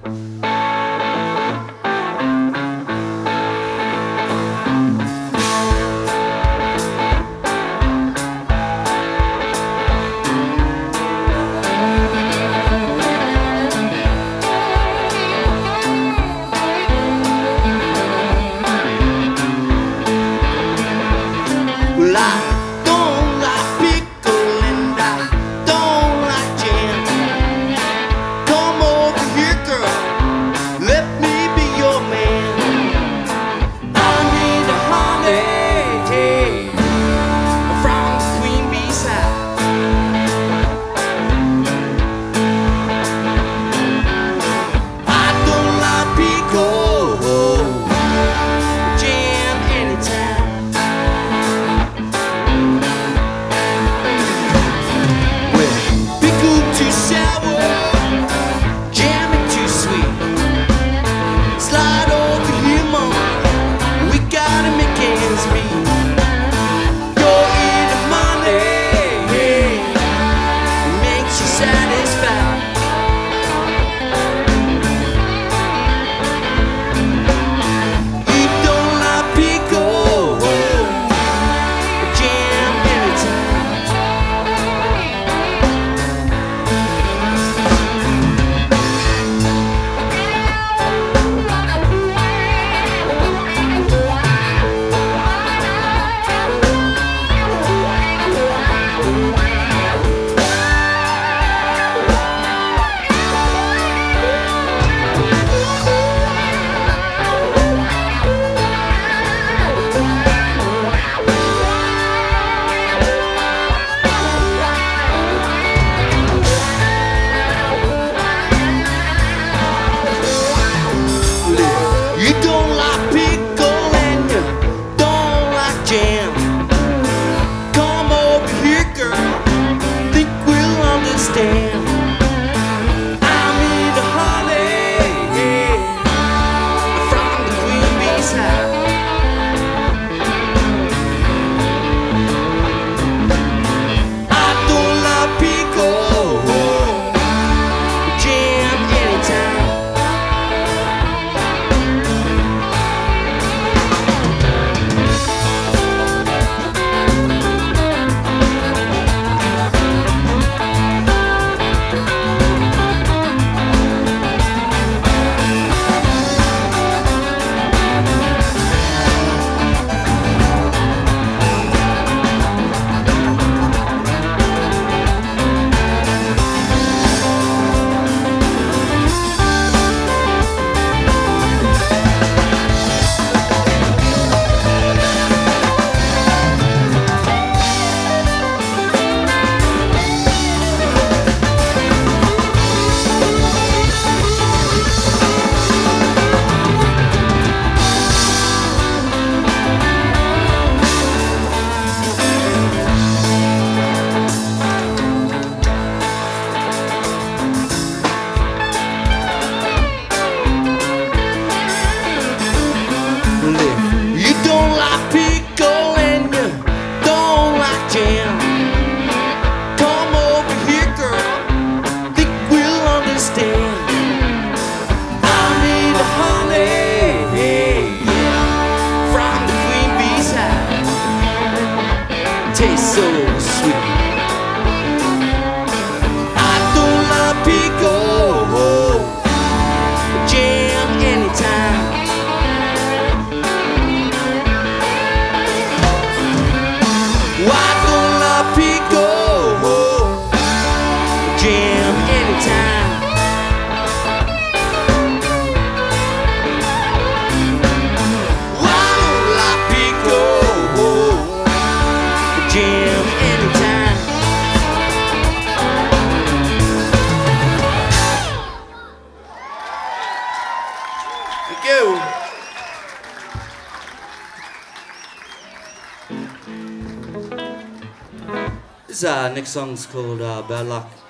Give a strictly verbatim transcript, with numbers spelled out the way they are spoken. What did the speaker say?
Well, I don't like pickle and I don't like jam. Come over here, girl, let me be your man. I need a honey from the Queen Bee side. I don't like pickle jam anytime. Too sour, jam it too sweet. Slide over here, mama, we gotta make ends meet. You're in the money, it makes you satisfied. You don't like pickle jam anytime. You don't like pickle and you don't like jam. Come over here, girl, think we'll understand. I'm in the honey from the Queen Bee side. I don't like pickle jam anytime. You don't like pickle and you don't like jam. Come over here, girl, think we'll understand. I need a honey from the Queen Bee side. Tastes so sweet. I don't like pickle jam anytime. I don't like pickle jam anytime. I don't like pickle jam anytime. Thank you. This uh, next song's called uh, Bad Luck.